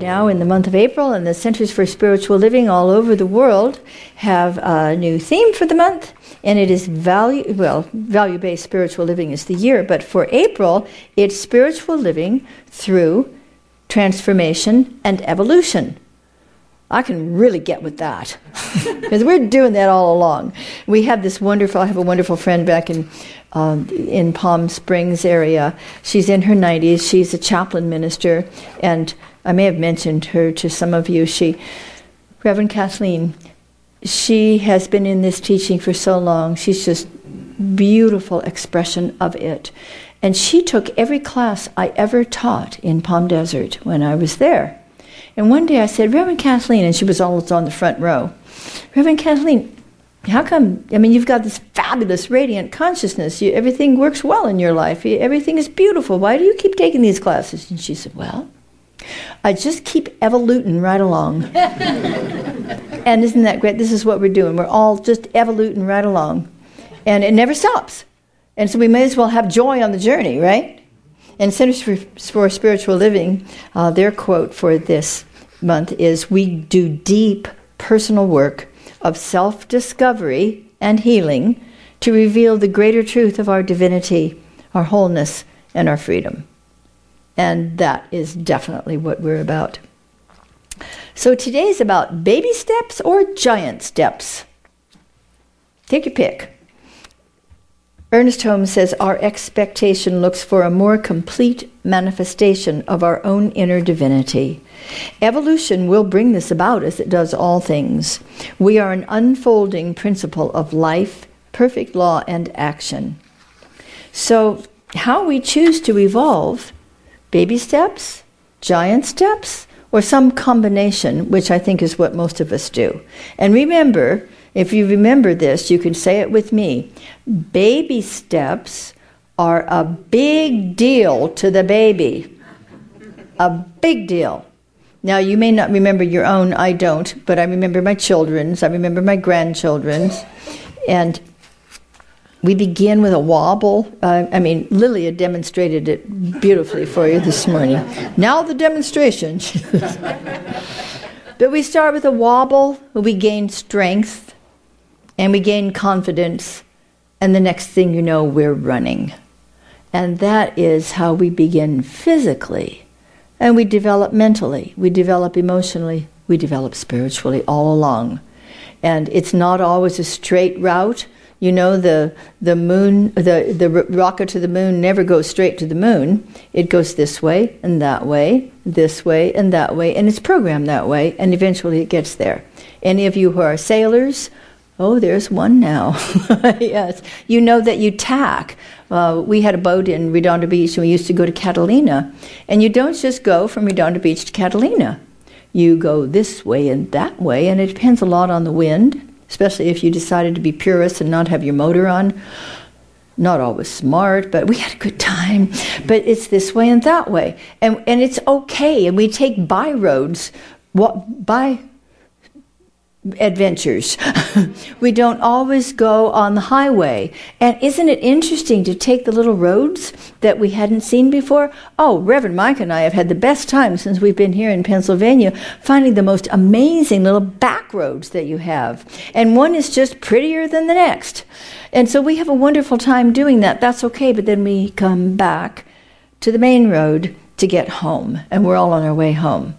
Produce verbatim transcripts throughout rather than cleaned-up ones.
now in the month of April, and the Centers for Spiritual Living all over the world have a new theme for the month, and it is value, well, value-based spiritual living is the year, but for April, it's spiritual living through transformation and evolution. I can really get with that, because we're doing that all along. We have this wonderful, I have a wonderful friend back in um, in Palm Springs area. She's in her nineties. She's a chaplain minister, and I may have mentioned her to some of you. She, Reverend Kathleen, she has been in this teaching for so long. She's just beautiful expression of it. And she took every class I ever taught in Palm Desert when I was there. And one day I said, Reverend Kathleen, and she was always on the front row, Reverend Kathleen, how come, I mean, you've got this fabulous, radiant consciousness. You, everything works well in your life. You, everything is beautiful. Why do you keep taking these classes? And she said, well, I just keep evoluting right along. And isn't that great? This is what we're doing. We're all just evoluting right along. And it never stops. And so we may as well have joy on the journey, right? And Centers for, for Spiritual Living, uh, their quote for this month is, we do deep personal work of self-discovery and healing to reveal the greater truth of our divinity, our wholeness, and our freedom. And that is definitely what we're about. So today's about baby steps or giant steps. Take your pick. Ernest Holmes says, our expectation looks for a more complete manifestation of our own inner divinity. Evolution will bring this about as it does all things. We are an unfolding principle of life, perfect law, and action. So how we choose to evolve, baby steps, giant steps, or some combination, which I think is what most of us do. And remember, if you remember this, you can say it with me. Baby steps are a big deal to the baby. A big deal. Now, you may not remember your own, I don't, but I remember my children's, I remember my grandchildren's. And we begin with a wobble. Uh, I mean, Lilia demonstrated it beautifully for you this morning. Now the demonstration. But we start with a wobble, we gain strength, and we gain confidence, and the next thing you know, we're running. And that is how we begin physically. And we develop mentally, we develop emotionally, we develop spiritually all along. And it's not always a straight route. You know, the the moon, the, the rocket to the moon never goes straight to the moon. It goes this way and that way, this way and that way, and it's programmed that way, and eventually it gets there. Any of you who are sailors, oh, there's one now. Yes. You know that you tack. Uh, we had a boat in Redondo Beach, and we used to go to Catalina. And you don't just go from Redondo Beach to Catalina. You go this way and that way, and it depends a lot on the wind, especially if you decided to be purist and not have your motor on. Not always smart, but we had a good time. But it's this way and that way. And, and it's okay, and we take by roads, what, by adventures. We don't always go on the highway. And isn't it interesting to take the little roads that we hadn't seen before? Oh, Reverend Mike and I have had the best time since we've been here in Pennsylvania, finding the most amazing little back roads that you have. And one is just prettier than the next. And so we have a wonderful time doing that. That's okay, but then we come back to the main road to get home, and we're all on our way home.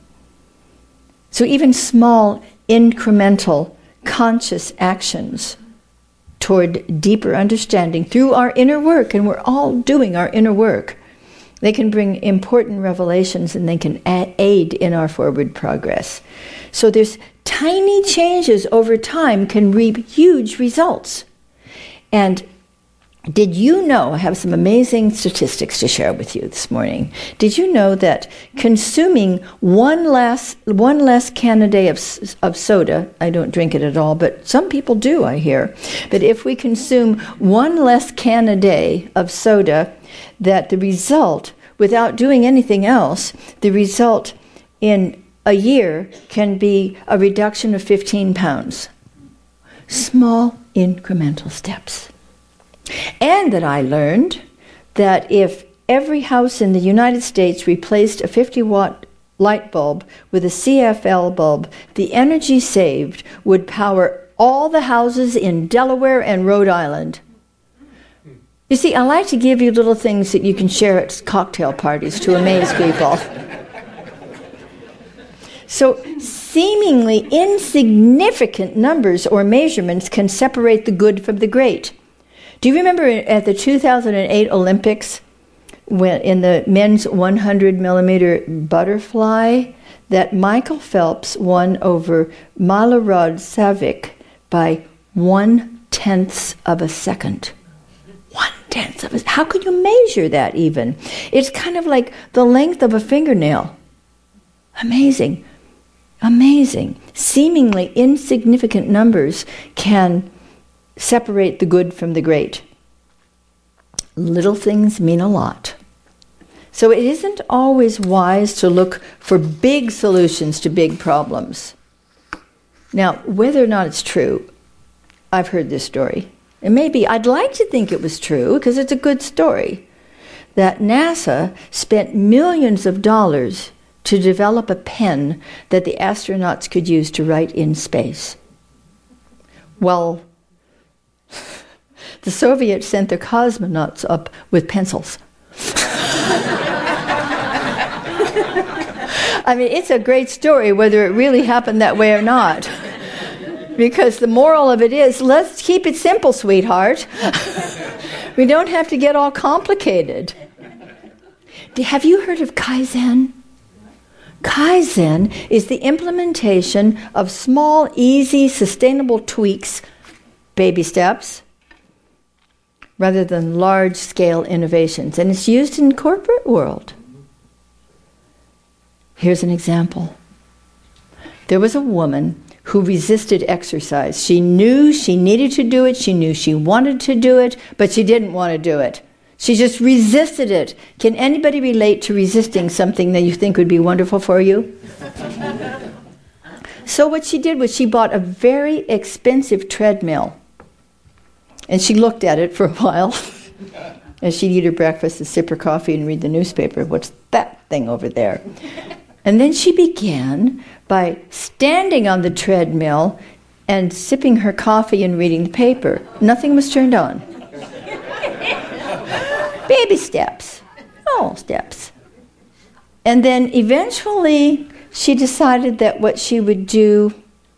So even small incremental, conscious actions toward deeper understanding through our inner work, and we're all doing our inner work, they can bring important revelations, and they can a- aid in our forward progress. So there's tiny changes over time can reap huge results. And did you know, I have some amazing statistics to share with you this morning. Did you know that consuming one less one less can a day of, of soda, I don't drink it at all, but some people do, I hear, but if we consume one less can a day of soda, that the result, without doing anything else, the result in a year can be a reduction of fifteen pounds. Small incremental steps. And that I learned that if every house in the United States replaced a fifty watt light bulb with a C F L bulb, the energy saved would power all the houses in Delaware and Rhode Island. You see, I like to give you little things that you can share at cocktail parties to amaze people. So seemingly insignificant numbers or measurements can separate the good from the great. Do you remember at the two thousand eight Olympics, when in the men's one hundred millimeter butterfly, that Michael Phelps won over Milorad Savic by one-tenth of a second. One-tenth of a second. How could you measure that even? It's kind of like the length of a fingernail. Amazing. Amazing. Seemingly insignificant numbers can separate the good from the great. Little things mean a lot. So it isn't always wise to look for big solutions to big problems. Now, whether or not it's true, I've heard this story. And maybe I'd like to think it was true because it's a good story. That NASA spent millions of dollars to develop a pen that the astronauts could use to write in space. Well, the Soviets sent their cosmonauts up with pencils. I mean, it's a great story whether it really happened that way or not. Because the moral of it is, let's keep it simple, sweetheart. We don't have to get all complicated. Have you heard of Kaizen? Kaizen is the implementation of small, easy, sustainable tweaks, baby steps, rather than large-scale innovations. And it's used in the corporate world. Here's an example. There was a woman who resisted exercise. She knew she needed to do it, she knew she wanted to do it, but she didn't want to do it. She just resisted it. Can anybody relate to resisting something that you think would be wonderful for you? So what she did was she bought a very expensive treadmill. And she looked at it for a while. And she'd eat her breakfast and sip her coffee and read the newspaper. What's that thing over there? And then she began by standing on the treadmill and sipping her coffee and reading the paper. Nothing was turned on. Baby steps. Oh, steps. And then eventually she decided that what she would do,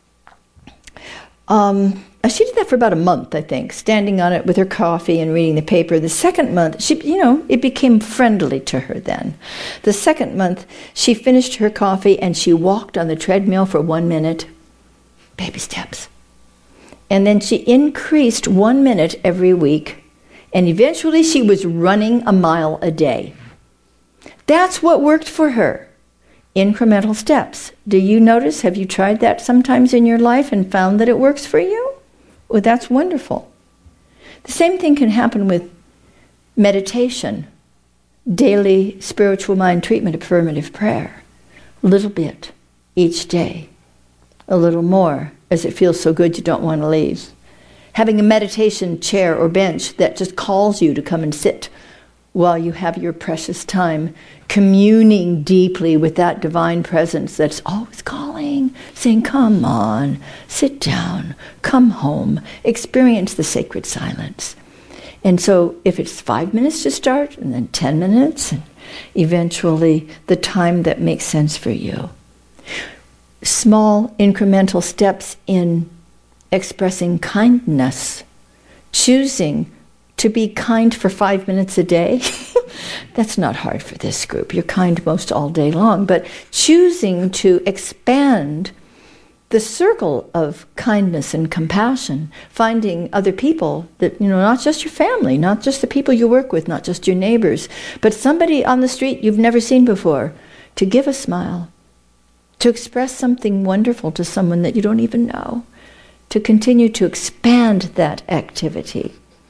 um, she did that for about a month, I think, standing on it with her coffee and reading the paper. The second month, she, you know, it became friendly to her then. The second month, she finished her coffee and she walked on the treadmill for one minute. Baby steps. And then she increased one minute every week. And eventually she was running a mile a day. That's what worked for her. Incremental steps. Do you notice, have you tried that sometimes in your life and found that it works for you? Well, that's wonderful. The same thing can happen with meditation, daily spiritual mind treatment, affirmative prayer. A little bit each day. A little more as it feels so good you don't want to leave. Having a meditation chair or bench that just calls you to come and sit while you have your precious time communing deeply with that divine presence that's always calling, saying, come on, sit down, come home, experience the sacred silence. And so if it's five minutes to start, and then ten minutes, and eventually the time that makes sense for you. Small incremental steps in expressing kindness, choosing to be kind for five minutes a day. That's not hard for this group. You're kind most all day long. But choosing to expand the circle of kindness and compassion, finding other people that, you know, not just your family, not just the people you work with, not just your neighbors, but somebody on the street you've never seen before, to give a smile, to express something wonderful to someone that you don't even know, to continue to expand that activity.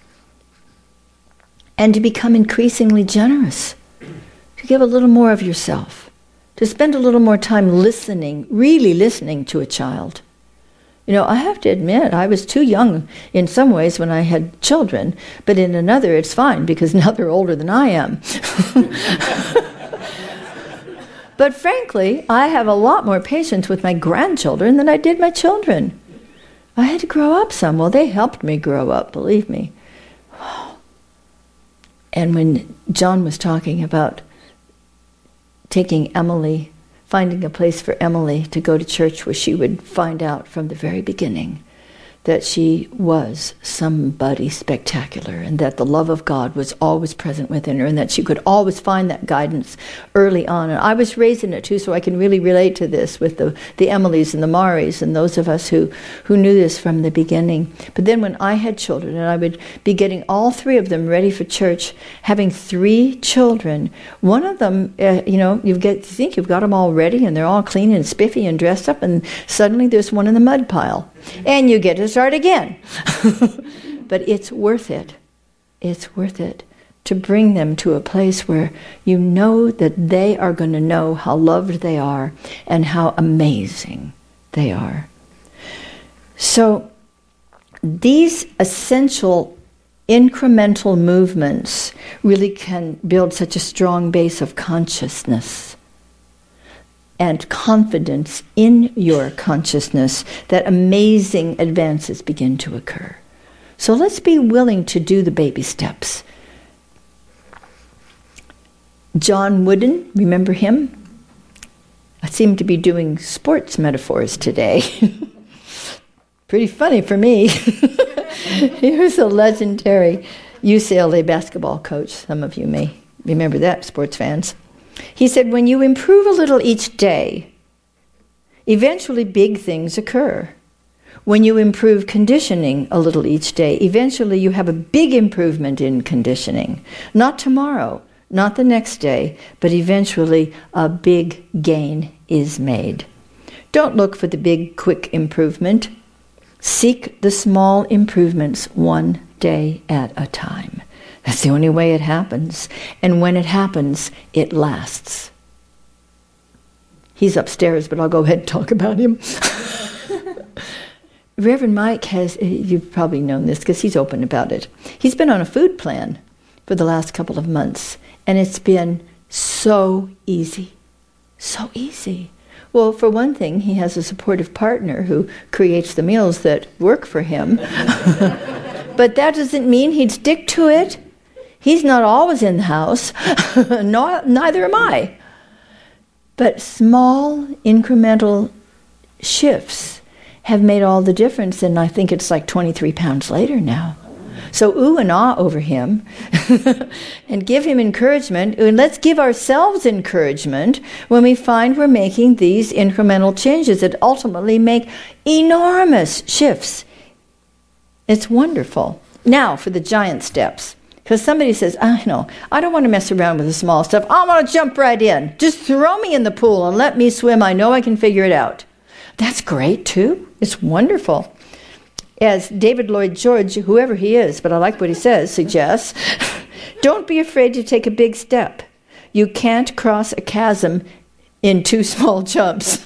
And to become increasingly generous, to give a little more of yourself, to spend a little more time listening, really listening to a child. You know, I have to admit, I was too young in some ways when I had children, but in another it's fine because now they're older than I am. But frankly, I have a lot more patience with my grandchildren than I did my children. I had to grow up some. Well, they helped me grow up, believe me. And when John was talking about taking Emily, finding a place for Emily to go to church where she would find out from the very beginning that she was somebody spectacular, and that the love of God was always present within her, and that she could always find that guidance early on. And I was raised in it too, so I can really relate to this with the, the Emilys and the Maris and those of us who, who knew this from the beginning. But then when I had children, and I would be getting all three of them ready for church, having three children, one of them, uh, you know, you get you think you've got them all ready, and they're all clean and spiffy and dressed up, and suddenly there's one in the mud pile. And you get to start again. But it's worth it. It's worth it to bring them to a place where you know that they are going to know how loved they are and how amazing they are. So these essential incremental movements really can build such a strong base of consciousness and confidence in your consciousness that amazing advances begin to occur. So let's be willing to do the baby steps. John Wooden, remember him? I seem to be doing sports metaphors today. Pretty funny for me. He was a legendary U C L A basketball coach. Some of you may remember that, sports fans. He said, when you improve a little each day, eventually big things occur. When you improve conditioning a little each day, eventually you have a big improvement in conditioning. Not tomorrow, not the next day, but eventually a big gain is made. Don't look for the big, quick improvement. Seek the small improvements one day at a time. That's the only way it happens. And when it happens, it lasts. He's upstairs, but I'll go ahead and talk about him. Reverend Mike has, you've probably known this because he's open about it. He's been on a food plan for the last couple of months, and it's been so easy. So easy. Well, for one thing, he has a supportive partner who creates the meals that work for him. But that doesn't mean he'd stick to it. He's not always in the house, no, neither am I. But small, incremental shifts have made all the difference, and I think it's like twenty-three pounds later now. So ooh and ah over him, and give him encouragement, and let's give ourselves encouragement when we find we're making these incremental changes that ultimately make enormous shifts. It's wonderful. Now for the giant steps. Because somebody says, I know, I don't want to mess around with the small stuff. I want to jump right in. Just throw me in the pool and let me swim. I know I can figure it out. That's great, too. It's wonderful. As David Lloyd George, whoever he is, but I like what he says, suggests, don't be afraid to take a big step. You can't cross a chasm in two small jumps.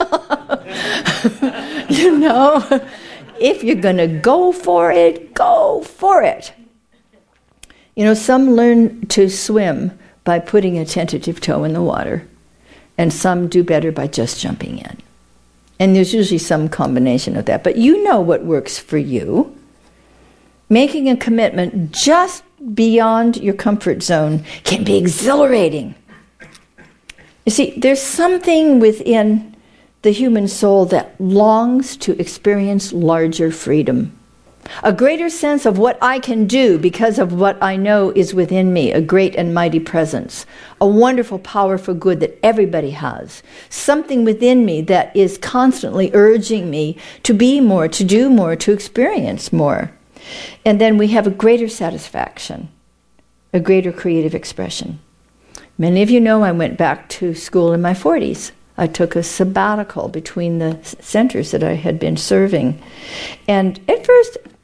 You know, if you're going to go for it, go for it. You know, some learn to swim by putting a tentative toe in the water, and some do better by just jumping in. And there's usually some combination of that. But you know what works for you. Making a commitment just beyond your comfort zone can be exhilarating. You see, there's something within the human soul that longs to experience larger freedom. A greater sense of what I can do because of what I know is within me, a great and mighty presence, a wonderful power for good that everybody has, something within me that is constantly urging me to be more, to do more, to experience more. And then we have a greater satisfaction, a greater creative expression. Many of you know I went back to school in my forties. I took a sabbatical between the centers that I had been serving. And at first,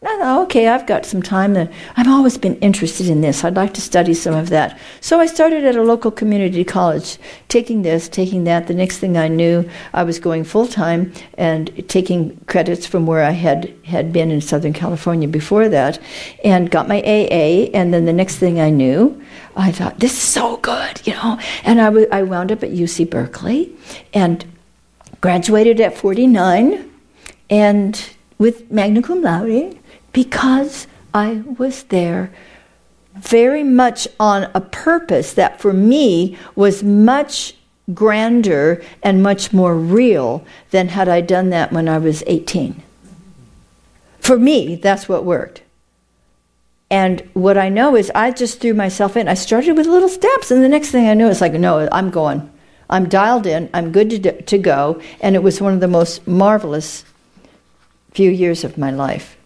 I thought, okay, I've got some time. That I've always been interested in this. I'd like to study some of that. So I started at a local community college, taking this, taking that. The next thing I knew, I was going full-time and taking credits from where I had, had been in Southern California before that, and got my A A. And then the next thing I knew, I thought, this is so good, you know. And I, w- I wound up at U C Berkeley and graduated at forty-nine and with magna cum laude, because I was there very much on a purpose that for me was much grander and much more real than had I done that when I was eighteen. For me, that's what worked. And what I know is I just threw myself in. I started with little steps, and the next thing I knew, it's like, no, I'm going. I'm dialed in. I'm good to, do, to go. And it was one of the most marvelous few years of my life.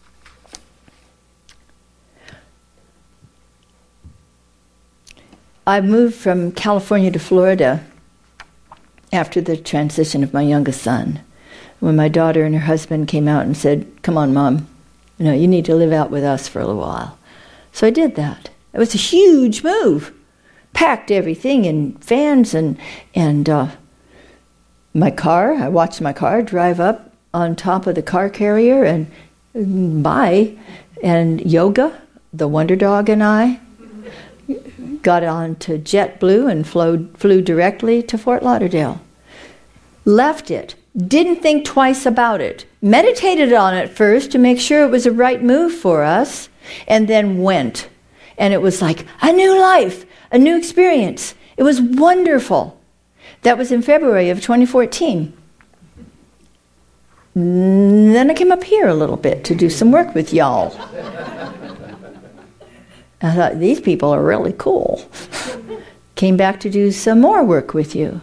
I moved from California to Florida after the transition of my youngest son, when my daughter and her husband came out and said, come on, Mom, you know, you need to live out with us for a little while. So I did that. It was a huge move. Packed everything in vans and, and uh, my car. I watched my car drive up on top of the car carrier and, and by, and yoga, the Wonder Dog and I, got on to JetBlue and flew, flew directly to Fort Lauderdale. Left it. Didn't think twice about it. Meditated on it first to make sure it was the right move for us, and then went. And it was like a new life, a new experience. It was wonderful. That was in February of twenty fourteen. Then I came up here a little bit to do some work with y'all. I thought, these people are really cool. Came back to do some more work with you.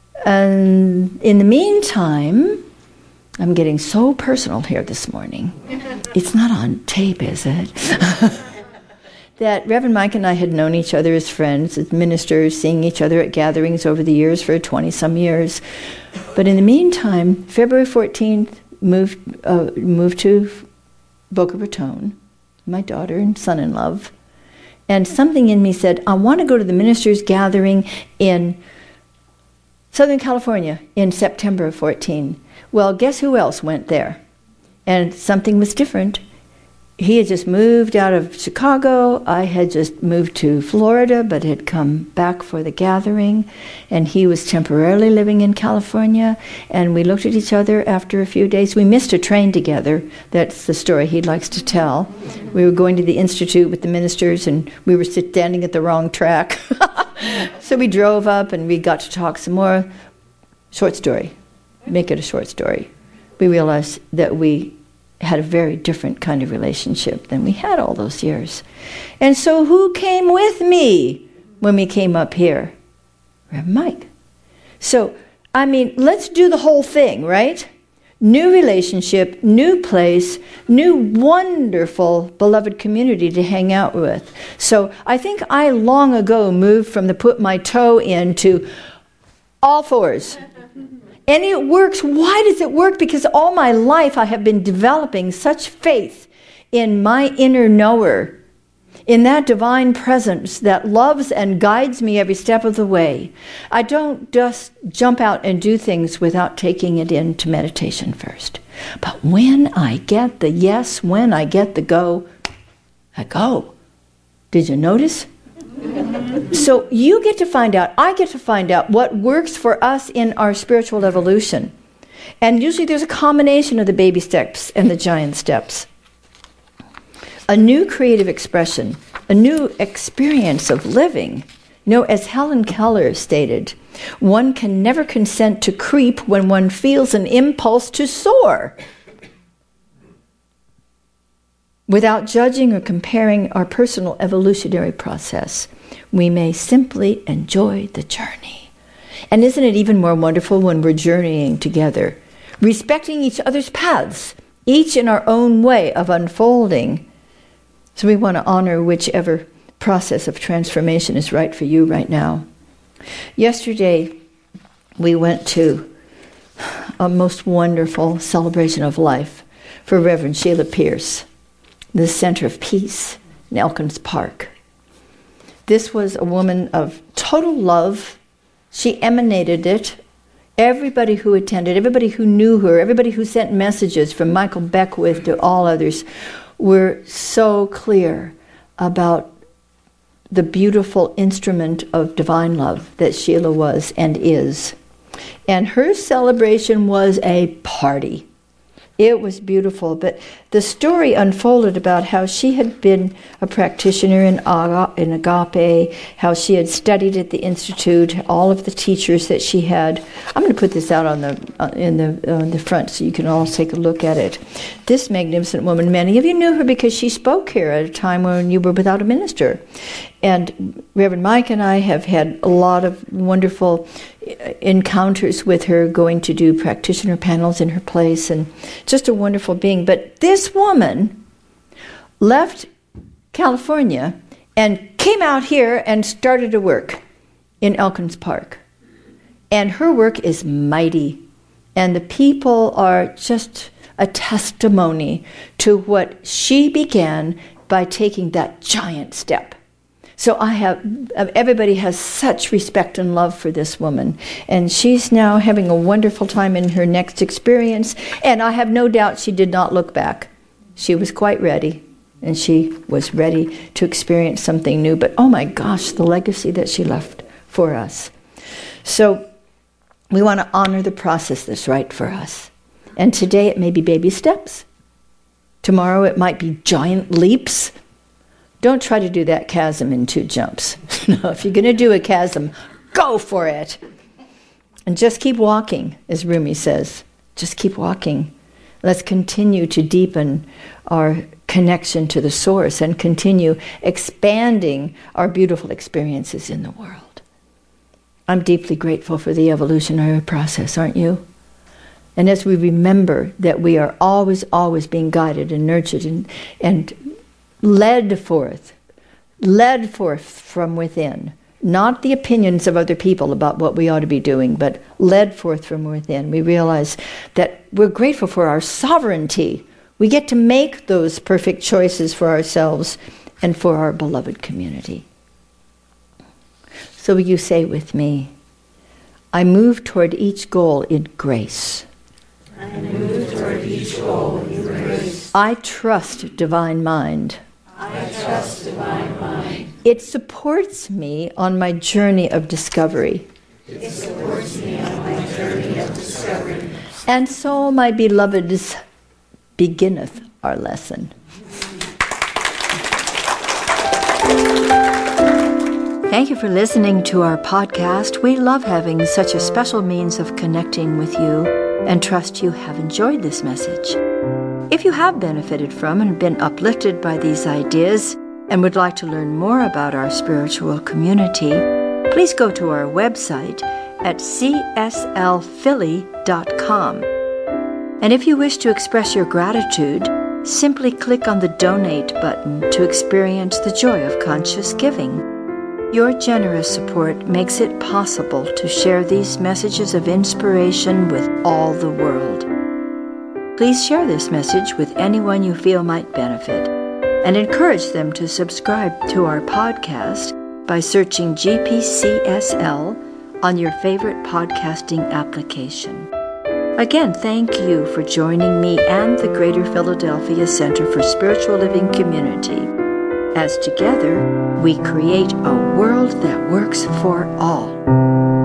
And in the meantime, I'm getting so personal here this morning. It's not on tape, is it? That Reverend Mike and I had known each other as friends, as ministers, seeing each other at gatherings over the years for twenty-some years. But in the meantime, February fourteenth, moved, uh, moved to Boca Raton, my daughter and son-in-law. And something in me said, I want to go to the ministers' gathering in Southern California in September of fourteen. Well, guess who else went there? And something was different. He had just moved out of Chicago. I had just moved to Florida, but had come back for the gathering. And he was temporarily living in California. And we looked at each other after a few days. We missed a train together. That's the story he likes to tell. We were going to the Institute with the ministers, and we were standing at the wrong track. So we drove up, and we got to talk some more. Short story. Make it a short story. We realized that we had a very different kind of relationship than we had all those years. And so who came with me when we came up here? Reverend Mike. So, I mean, let's do the whole thing, right? New relationship, new place, new wonderful beloved community to hang out with. So I think I long ago moved from the put my toe in to all fours. And it works. Why does it work? Because all my life I have been developing such faith in my inner knower, in that divine presence that loves and guides me every step of the way. I don't just jump out and do things without taking it into meditation first. But when I get the yes, when I get the go, I go. Did you notice? So you get to find out, I get to find out what works for us in our spiritual evolution. And usually there's a combination of the baby steps and the giant steps. A new creative expression, a new experience of living. You know, as Helen Keller stated, one can never consent to creep when one feels an impulse to soar. Without judging or comparing our personal evolutionary process, we may simply enjoy the journey. And isn't it even more wonderful when we're journeying together, respecting each other's paths, each in our own way of unfolding? So we want to honor whichever process of transformation is right for you right now. Yesterday, we went to a most wonderful celebration of life for Reverend Sheila Pierce. the Center of Peace in Elkins Park. This was a woman of total love. She emanated it. Everybody who attended, everybody who knew her, everybody who sent messages from Michael Beckwith to all others were so clear about the beautiful instrument of divine love that Sheila was and is. And her celebration was a party. It was beautiful, but the story unfolded about how she had been a practitioner in, in Agape, how she had studied at the Institute, all of the teachers that she had. I'm going to put this out on the uh, in the uh, the front so you can all take a look at it. This magnificent woman, many of you knew her because she spoke here at a time when you were without a minister. And Reverend Mike and I have had a lot of wonderful encounters with her, going to do practitioner panels in her place, and just a wonderful being. But this woman left California and came out here and started to work in Elkins Park. And her work is mighty. And the people are just a testimony to what she began by taking that giant step. So I have, everybody has such respect and love for this woman. And she's now having a wonderful time in her next experience. And I have no doubt she did not look back. She was quite ready. And she was ready to experience something new. But oh my gosh, the legacy that she left for us. So we want to honor the process that's right for us. And today it may be baby steps. Tomorrow it might be giant leaps. Don't try to do that chasm in two jumps. No, if you're going to do a chasm, go for it. And just keep walking, as Rumi says. Just keep walking. Let's continue to deepen our connection to the source and continue expanding our beautiful experiences in the world. I'm deeply grateful for the evolutionary process, aren't you? And as we remember that we are always, always being guided and nurtured and, and led forth, led forth from within, not the opinions of other people about what we ought to be doing, but led forth from within, we realize that we're grateful for our sovereignty. We get to make those perfect choices for ourselves and for our beloved community. So will you say with me, I move toward each goal in grace. I move toward each goal in grace. I trust divine mind. I trust divine mind. It supports me on my journey of discovery. It supports me on my journey of discovery. And so, my beloveds, beginneth our lesson. Thank you for listening to our podcast. We love having such a special means of connecting with you and trust you have enjoyed this message. If you have benefited from and been uplifted by these ideas and would like to learn more about our spiritual community, please go to our website at c s l philly dot com. And if you wish to express your gratitude, simply click on the Donate button to experience the joy of conscious giving. Your generous support makes it possible to share these messages of inspiration with all the world. Please share this message with anyone you feel might benefit, and encourage them to subscribe to our podcast by searching G P C S L on your favorite podcasting application. Again, thank you for joining me and the Greater Philadelphia Center for Spiritual Living Community, as together we create a world that works for all.